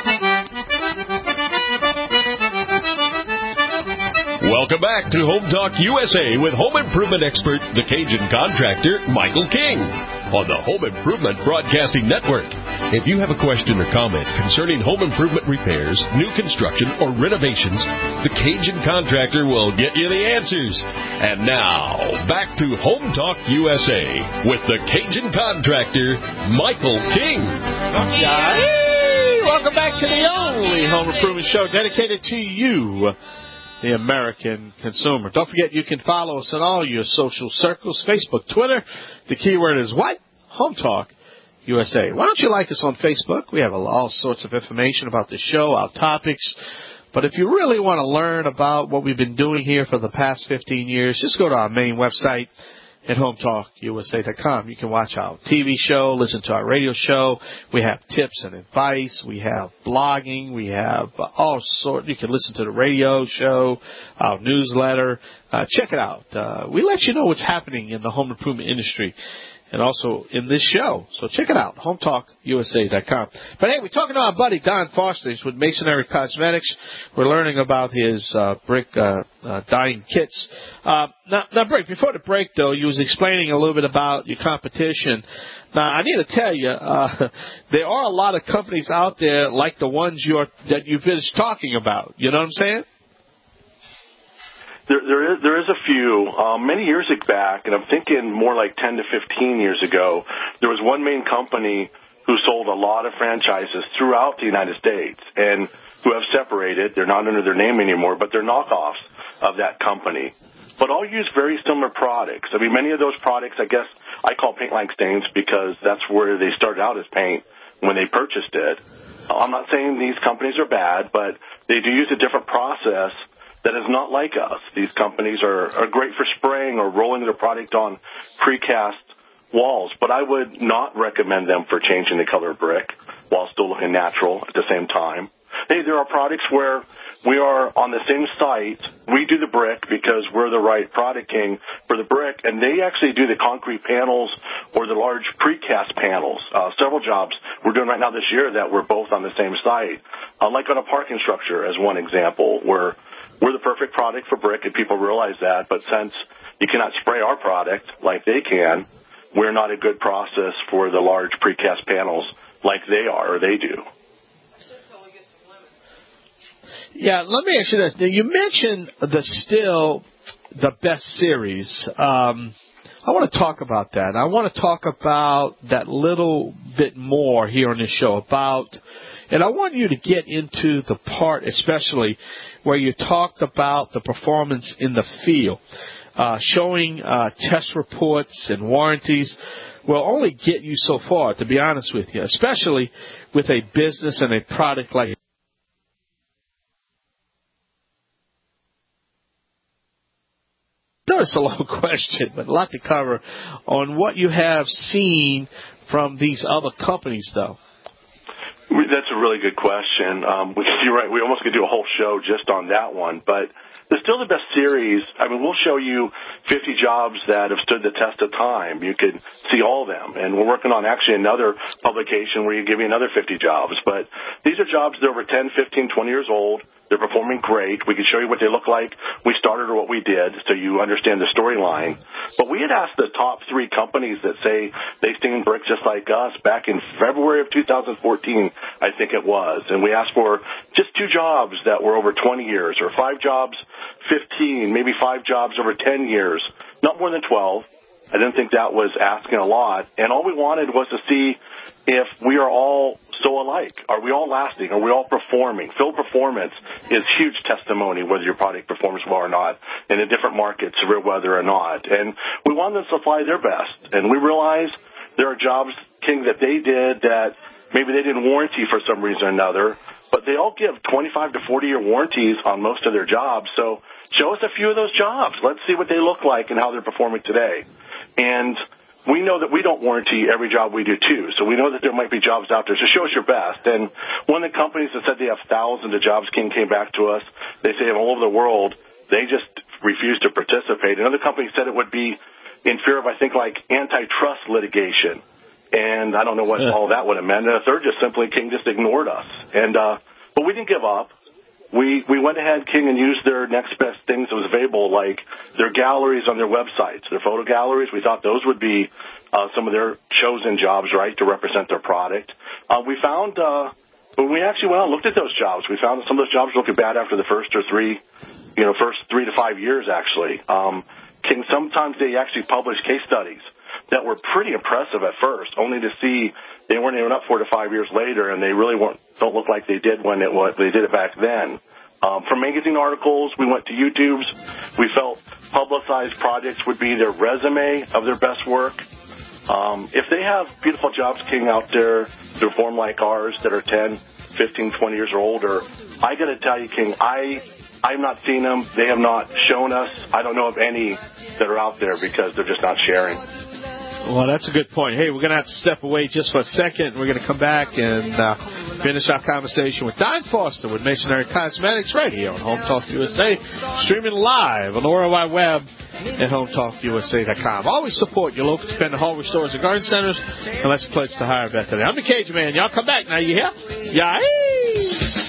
Welcome back to Home Talk U S A with home improvement expert, the Cajun Contractor, Michael King, on the Home Improvement Broadcasting Network. If you have a question or comment concerning home improvement repairs, new construction, or renovations, the Cajun Contractor will get you the answers. And now, back to Home Talk U S A with the Cajun Contractor, Michael King. Yay! welcome back to the only home improvement show dedicated to you, the American consumer. Don't forget you can follow us on all your social circles, Facebook, Twitter. The keyword is what? Home Talk U S A. Why don't you like us on Facebook? We have all sorts of information about the show, our topics. But if you really want to learn about what we've been doing here for the past fifteen years, just go to our main website at home talk U S A dot com. You can watch our T V show, listen to our radio show. We have tips and advice. We have blogging. We have uh, all sorts. You can listen to the radio show, our newsletter. Uh, check it out. Uh, we let you know what's happening in the home improvement industry and also in this show. So check it out, home talk U S A dot com. But, hey, we're talking to our buddy Don Foster. He's with Masonry Cosmetics. We're learning about his uh, brick uh, uh, dyeing kits. Uh, now, now, Brick, before the break, though, you was explaining a little bit about your competition. Now, I need to tell you, uh, there are a lot of companies out there like the ones you're, that you've been talking about. You know what I'm saying? There, there is there is a few. Um, many years back, and I'm thinking more like ten to fifteen years ago, there was one main company who sold a lot of franchises throughout the United States and who have separated. They're not under their name anymore, but they're knockoffs of that company. But all use very similar products. I mean, many of those products, I guess, I call paint line stains because that's where they started out as paint when they purchased it. I'm not saying these companies are bad, but they do use a different process that is not like us. These companies are, are great for spraying or rolling their product on precast walls, but I would not recommend them for changing the color of brick while still looking natural at the same time. Hey, there are products where we are on the same site. We do the brick because we're the right product king for the brick, and they actually do the concrete panels or the large precast panels. Uh, several jobs we're doing right now this year that we're both on the same site, uh, like on a parking structure as one example, where we're the perfect product for brick, and people realize that. But since you cannot spray our product like they can, we're not a good process for the large precast panels like they are or they do. Yeah, let me ask you this. Now, you mentioned the Stihl, the best series. Um, I want to talk about that. I want to talk about that little bit more here on this show about, and I want you to get into the part especially where you talked about the performance in the field. Uh, showing uh, test reports and warranties will only get you so far, to be honest with you, especially with a business and a product like No, it's a long question, but a lot to cover on what you have seen from these other companies, though. That's a really good question. Um, you're right. We almost could do a whole show just on that one, but it's still the best series. I mean, we'll show you fifty jobs that have stood the test of time. You could see all of them, and we're working on actually another publication where you give you another fifty jobs. But these are jobs that are over ten, fifteen, twenty years old. They're performing great. We can show you what they look like we started or what we did so you understand the storyline. But we had asked the top three companies that say they stain brick just like us back in February of two thousand fourteen, I think it was. And we asked for just two jobs that were over twenty years or five jobs, fifteen, maybe five jobs over ten years, not more than twelve. I didn't think that was asking a lot. And all we wanted was to see if we are all so alike. Are we all lasting? Are we all performing? Field performance is huge testimony whether your product performs well or not in a different market, severe weather or not. And we want them to supply their best. And we realize there are jobs, King, that they did that maybe they didn't warranty for some reason or another, but they all give twenty-five to forty year warranties on most of their jobs. So show us a few of those jobs. Let's see what they look like and how they're performing today. And we know that we don't warranty every job we do, too. So we know that there might be jobs out there. So show us your best. And one of the companies that said they have thousands of jobs, King, came back to us. They say all over the world, they just refuse to participate. Another company said it would be in fear of, I think, like antitrust litigation. And I don't know what yeah. all that would have meant. And a third just simply, King, just ignored us. And uh, but we didn't give up. We we went ahead, King, and used their next best things that was available, like their galleries on their websites, their photo galleries. We thought those would be uh, some of their chosen jobs, right, to represent their product. Uh, we found, uh, when we actually went out and looked at those jobs, we found that some of those jobs looked bad after the first or three, you know, first three to five years, actually. Um, King, sometimes they actually publish case studies that were pretty impressive at first, only to see they weren't even up four to five years later, and they really weren't, don't look like they did when it was, they did it back then. Um, from magazine articles, we went to YouTube's. We felt publicized projects would be their resume of their best work. Um, if they have beautiful jobs, King, out there to form like ours that are ten, fifteen, twenty years or older, I got to tell you, King, I, I've not seen them. They have not shown us. I don't know of any that are out there because they're just not sharing. Well, that's a good point. Hey, we're going to have to step away just for a second. We're going to come back and uh, finish our conversation with Don Foster with Masonry Cosmetics right here on Home Talk U S A, streaming live on the World Wide Web at home talk U S A dot com. Always support your local independent hardware stores and garden centers, and let's pledge to hire a vet today. I'm the Cajun Man. Y'all come back now. You hear? Yay!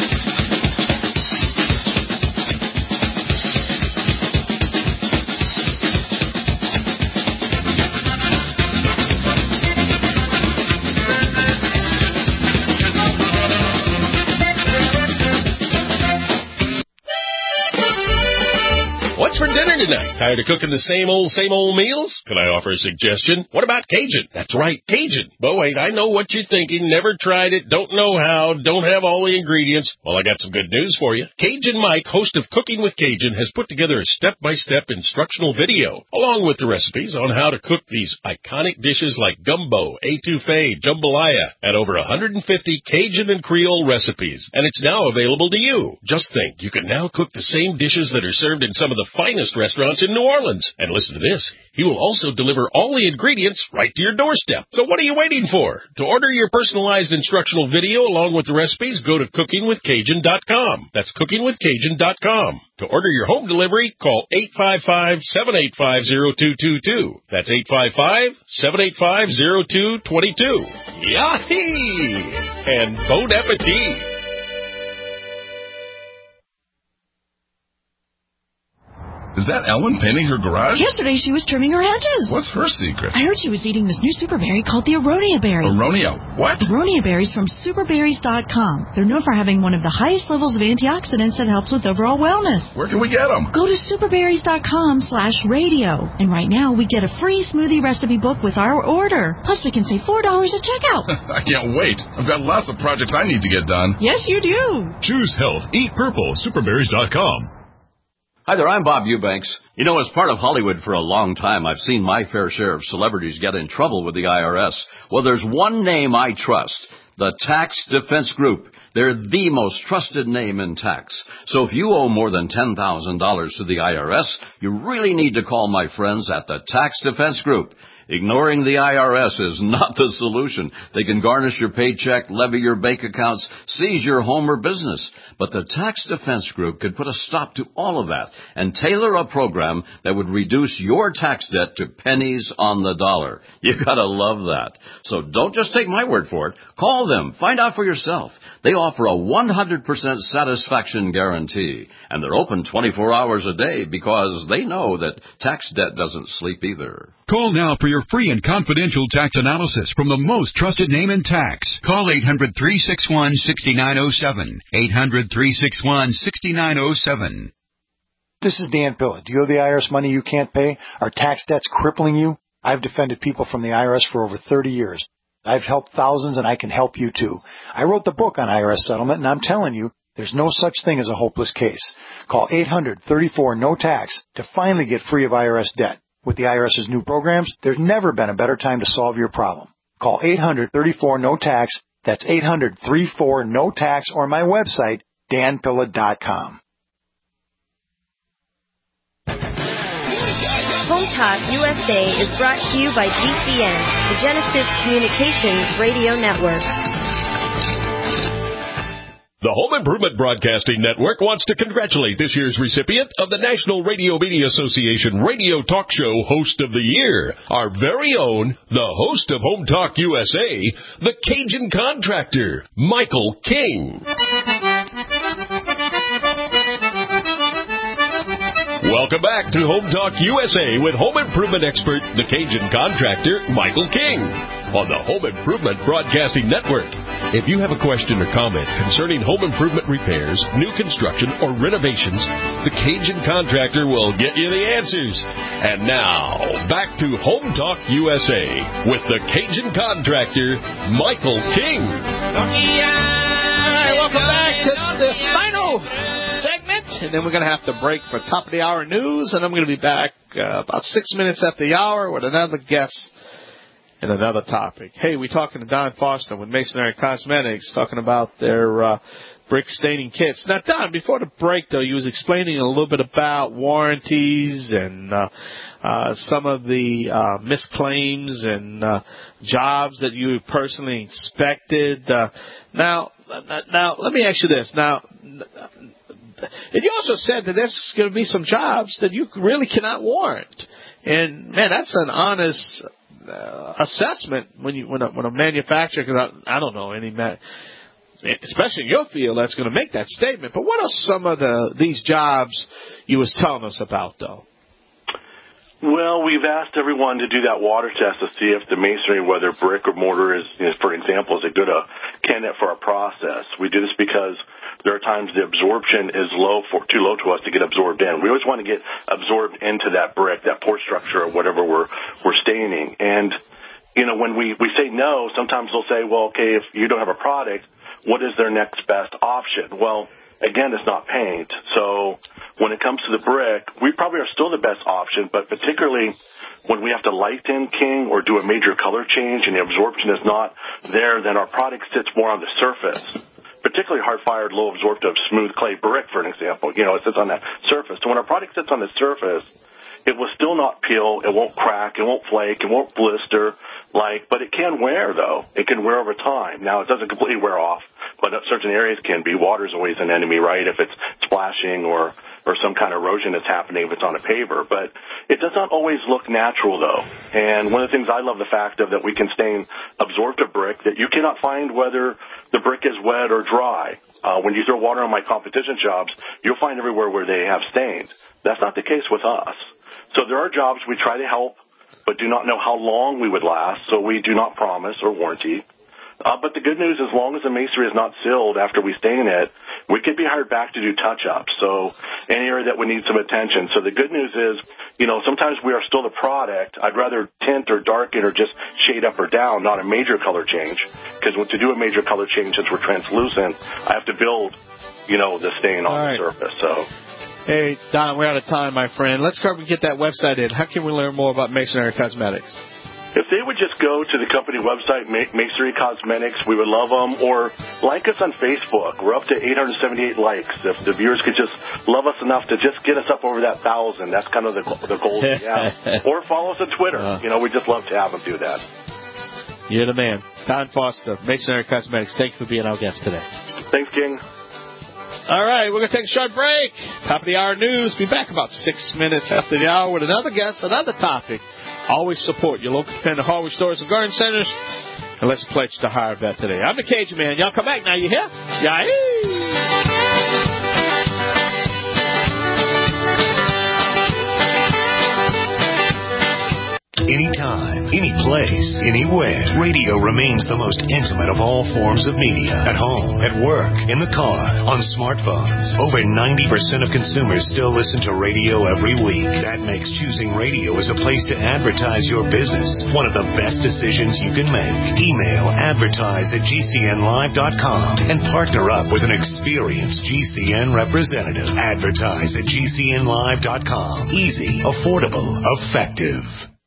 What's for dinner tonight? Tired of cooking the same old, same old meals? Can I offer a suggestion? What about Cajun? That's right, Cajun. But wait, I know what you're thinking. Never tried it, don't know how, don't have all the ingredients. Well, I got some good news for you. Cajun Mike, host of Cooking with Cajun, has put together a step-by-step instructional video, along with the recipes on how to cook these iconic dishes like gumbo, etouffee, jambalaya, and over one hundred fifty Cajun and Creole recipes. And it's now available to you. Just think, you can now cook the same dishes that are served in some of the finest restaurants in New Orleans. And listen to this, he will also deliver all the ingredients right to your doorstep. So what are you waiting for? To order your personalized instructional video along with the recipes, go to cooking with cajun dot com. That's cooking with cajun dot com. To order your home delivery, call eight five five, seven eight five, zero two two two. That's eight five five, seven eight five, zero two two two. Yahee! And bon appetit! Is that Ellen painting her garage? Yesterday she was trimming her hedges. What's her secret? I heard she was eating this new super berry called the Aronia berry. Aronia what? Aronia berries from super berries dot com. They're known for having one of the highest levels of antioxidants that helps with overall wellness. Where can we get them? Go to super berries dot com slash radio. And right now we get a free smoothie recipe book with our order. Plus we can save four dollars at checkout. I can't wait. I've got lots of projects I need to get done. Yes, you do. Choose health. Eat purple. super berries dot com. Hi there, I'm Bob Eubanks. You know, as part of Hollywood for a long time, I've seen my fair share of celebrities get in trouble with the I R S. Well, there's one name I trust, the Tax Defense Group. They're the most trusted name in tax. So if you owe more than ten thousand dollars to the I R S, you really need to call my friends at the Tax Defense Group. Ignoring the I R S is not the solution. They can garnish your paycheck, levy your bank accounts, seize your home or business. But the Tax Defense Group could put a stop to all of that and tailor a program that would reduce your tax debt to pennies on the dollar. You gotta love that. So don't just take my word for it. Call them. Find out for yourself. They offer a one hundred percent satisfaction guarantee. And they're open twenty-four hours a day because they know that tax debt doesn't sleep either. Call now for your free and confidential tax analysis from the most trusted name in tax. Call eight hundred, three six one, six nine zero seven. eight hundred, three six one, six nine zero seven. This is Dan Pilla. Do you owe the I R S money you can't pay? Are tax debts crippling you? I've defended people from the I R S for over thirty years. I've helped thousands, and I can help you too. I wrote the book on I R S settlement, and I'm telling you, there's no such thing as a hopeless case. Call eight hundred, thirty-four, no tax to finally get free of I R S debt. With the IRS's new programs, there's never been a better time to solve your problem. Call eight hundred, thirty-four, no tax. That's eight hundred, thirty-four, no tax, or my website, dan pilla dot com. Home Talk U S A is brought to you by G C N, the Genesis Communications Radio Network. The Home Improvement Broadcasting Network wants to congratulate this year's recipient of the National Radio Media Association Radio Talk Show Host of the Year, our very own, the host of Home Talk U S A, the Cajun Contractor, Michael King. Welcome back to Home Talk U S A with home improvement expert, the Cajun Contractor, Michael King, on the Home Improvement Broadcasting Network. If you have a question or comment concerning home improvement repairs, new construction, or renovations, the Cajun Contractor will get you the answers. And now, back to Home Talk U S A with the Cajun Contractor, Michael King. All right, welcome back to the final segment, and then we're going to have to break for top of the hour news, and I'm going to be back uh, about six minutes after the hour with another guest and another topic. Hey, we're talking to Don Foster with Masonry Cosmetics, talking about their uh, brick staining kits. Now, Don, before the break, though, you was explaining a little bit about warranties and uh, uh, some of the uh, misclaims and uh, jobs that you personally inspected. Uh, now, now, let me ask you this. Now, and you also said that there's going to be some jobs that you really cannot warrant. And, man, that's an honest Uh, assessment when you when a, when a manufacturer, because I, I don't know any, ma- especially in your field, that's going to make that statement. But what are some of the these jobs you was telling us about, though? Well, we've asked everyone to do that water test to see if the masonry, whether brick or mortar, is, is for example, is a good uh, candidate for our process. We do this because there are times the absorption is low, for too low to us to get absorbed in. We always want to get absorbed into that brick, that pore structure, or whatever we're we're staining. And you know, when we we say no, sometimes they'll say, well, okay, if you don't have a product, what is their next best option? Well, again, it's not paint. So when it comes to the brick, we probably are still the best option, but particularly when we have to lighten, King, or do a major color change and the absorption is not there, then our product sits more on the surface, particularly hard-fired, low-absorptive, smooth clay brick, for an example. You know, it sits on that surface. So when our product sits on the surface, it will still not peel, it won't crack, it won't flake, it won't blister, like, but it can wear, though. It can wear over time. Now, it doesn't completely wear off, but certain areas can be. Water's always an enemy, right, if it's splashing or, or some kind of erosion that's happening if it's on a paver. But it does not always look natural, though. And one of the things I love the fact of that we can stain absorptive brick, that you cannot find whether the brick is wet or dry. Uh, when you throw water on my competition jobs, you'll find everywhere where they have stains. That's not the case with us. So there are jobs we try to help, but do not know how long we would last, so we do not promise or warranty. Uh, but the good news, as long as the masonry is not sealed after we stain it, we could be hired back to do touch-ups. So any area that would need some attention. So the good news is, you know, sometimes we are still the product. I'd rather tint or darken or just shade up or down, not a major color change. Because to do a major color change, since we're translucent, I have to build, you know, the stain on the surface. So. Hey, Don, we're out of time, my friend. Let's go and get that website in. How can we learn more about Masonry Cosmetics? If they would just go to the company website, Masonry Cosmetics, we would love them. Or like us on Facebook. We're up to eight hundred seventy-eight likes. If the viewers could just love us enough to just get us up over that thousand, that's kind of the, the goal we have. Or follow us on Twitter. Uh, you know, we just love to have them do that. You're the man. Don Foster, Masonry Cosmetics. Thank you for being our guest today. Thanks, King. All right, we're going to take a short break. Top of the hour news. Be back about six minutes after the hour with another guest, another topic. Always support your local independent hardware stores and garden centers. And let's pledge to hire a vet today. I'm the Cajun Man. Y'all come back now. You hear? Yeah. Anytime, any place, anywhere. Radio remains the most intimate of all forms of media. At home, at work, in the car, on smartphones. Over ninety percent of consumers still listen to radio every week. That makes choosing radio as a place to advertise your business one of the best decisions you can make. Email advertise at G C N live dot com and partner up with an experienced G C N representative. Advertise at G C N live dot com. Easy, affordable, effective.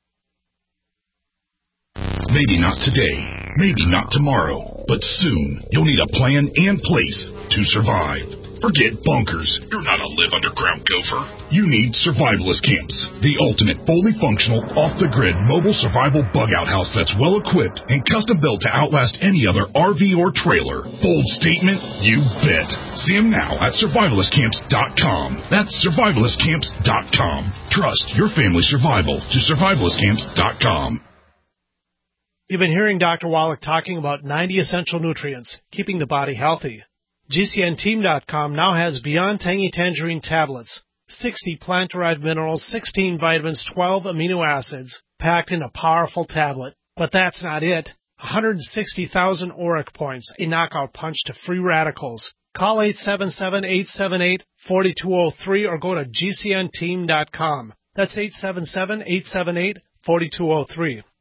Maybe not today, maybe not tomorrow, but soon you'll need a plan and place to survive. Forget bunkers. You're not a live underground gopher. You need Survivalist Camps, the ultimate fully functional, off-the-grid mobile survival bug-out house that's well-equipped and custom-built to outlast any other R V or trailer. Bold statement? You bet. See them now at survivalist camps dot com. That's survivalist camps dot com. Trust your family's survival to survivalist camps dot com. You've been hearing Doctor Wallach talking about ninety essential nutrients, keeping the body healthy. G C N team dot com now has Beyond Tangy Tangerine tablets, sixty plant-derived minerals, sixteen vitamins, twelve amino acids, packed in a powerful tablet. But that's not it. one hundred sixty thousand auric points, a knockout punch to free radicals. Call eight seven seven, eight seven eight, four two zero three or go to G C N team dot com. That's eight seven seven, eight seven eight, four two zero three.